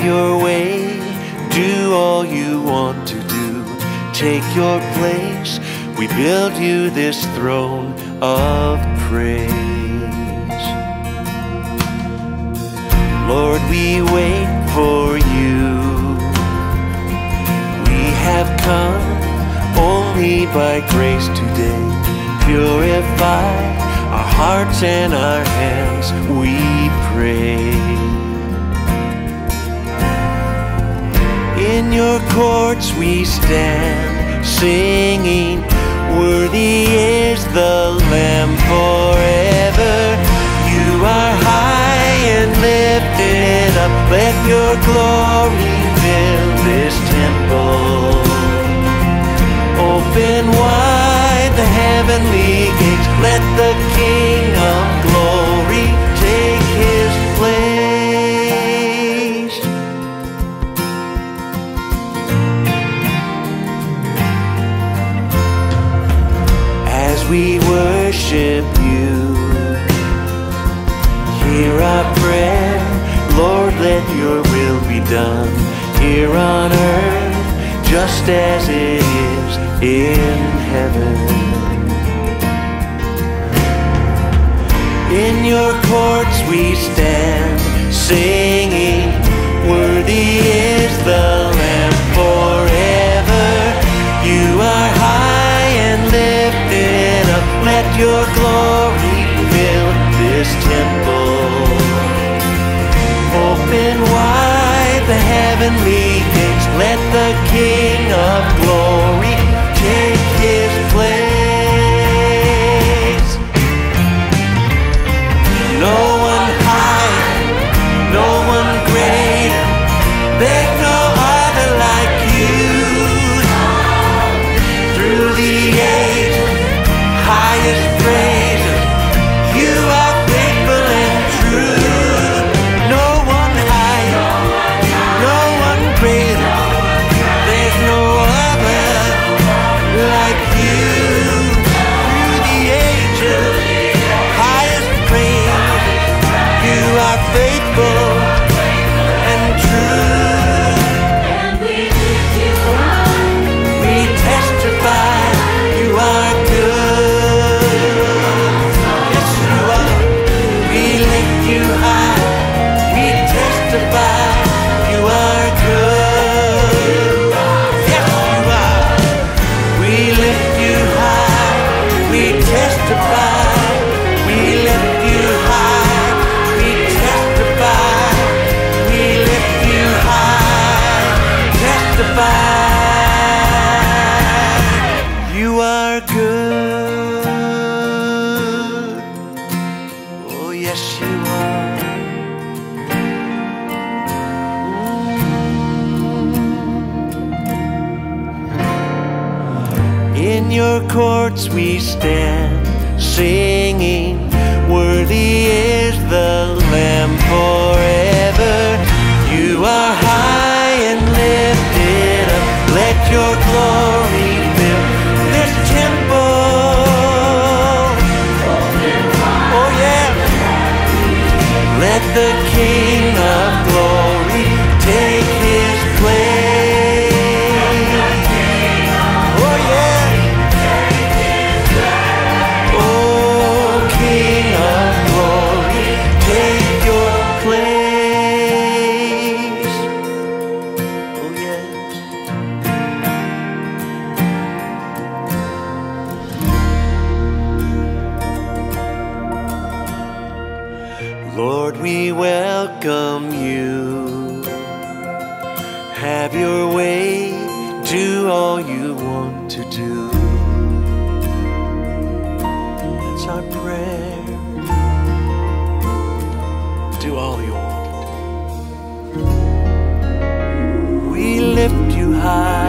your way, do all you want to do. Take your place, we build you this throne of praise. Lord, we wait for you. We have come only by grace today. Purify our hearts and our hands, we pray. In your courts we stand, singing, worthy is the Lamb forever. You are high and lifted up, let your glory fill this temple. Open wide the heavenly gates, let the King of glory take his place. As we worship you, hear our prayer, Lord, let your will be done here on earth, just as it is in heaven. In your courts we stand, singing, worthy is the Lamb forever. You are high and lifted up, let your glory fill this temple. Open wide the heavenly gates, let the King of glory take his place. No one higher, no one greater, there's no other like you. Through the ages, highest praises, you are faithful and true. No one higher, no one greater, there's no other like you. Through the ages, highest praise, you are faithful and true. And we lift you high. We testify you are good. Yes, you are. We lift you high. We testify you are good. Yes, you are. We lift you high. We testify. We lift you high. We testify. We lift you high. Testify. You are good. Oh, yes, you are. In your courts we stand, singing, worthy is the Lamb forever. You are high and lifted up, let your glory fill this temple. Oh yeah. Let the King of glory take his place. Oh yeah. Oh, King of glory, take your place. Oh yes. Lord, we welcome you. Have your way, do all you want to do. That's our prayer. Do all you want to do. We lift you high.